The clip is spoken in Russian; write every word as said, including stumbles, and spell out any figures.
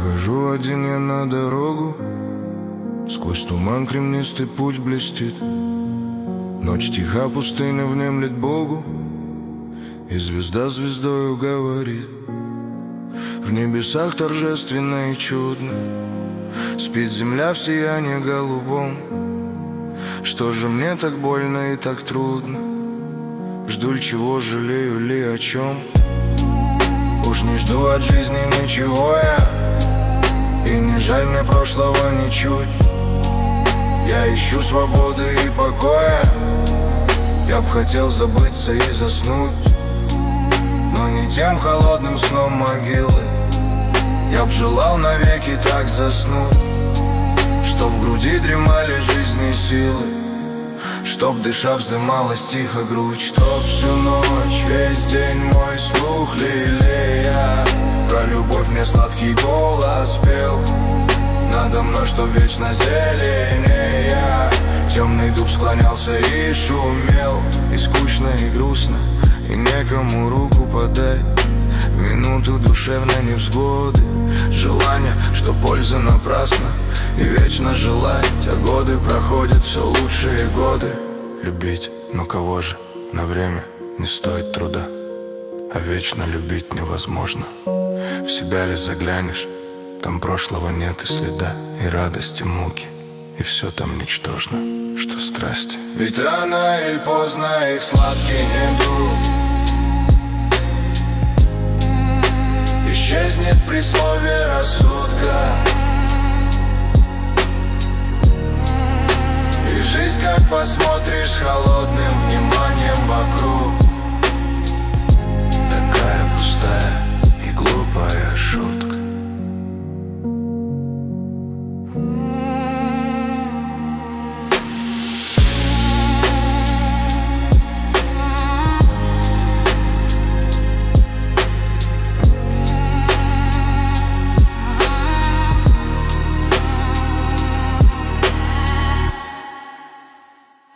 Выхожу один я на дорогу, сквозь туман кремнистый путь блестит. Ночь тиха, пустыня внемлет Богу, и звезда звездою говорит. В небесах торжественно и чудно спит земля в сиянии голубом. Что же мне так больно и так трудно? Жду ли чего, жалею ли о чем? Уж не жду от жизни ничего я, и не жаль мне прошлого ничуть. Я ищу свободы и покоя, я б хотел забыться и заснуть, но не тем холодным сном могилы. Я б желал навеки так заснуть, чтоб в груди дремали жизни силы, чтоб дыша вздымалась тихо грудь, чтоб всю ночь, весь день мой слух лелея про любовь мне сладкий голос пел. Надо мной, что вечно зеленея, темный дуб склонялся и шумел. И скучно, и грустно, и некому руку подать в минуту душевной невзгоды. Желание, что польза напрасна, и вечно желать, а годы проходят, все лучшие годы. Любить, но кого же, на время не стоит труда, а вечно любить невозможно. В себя ли заглянешь, там прошлого нет и следа, и радости, муки, и все там ничтожно, что страсти. Ведь рано или поздно их сладкий недуг исчезнет при слове рассудка, и жизнь, как посмотришь холодным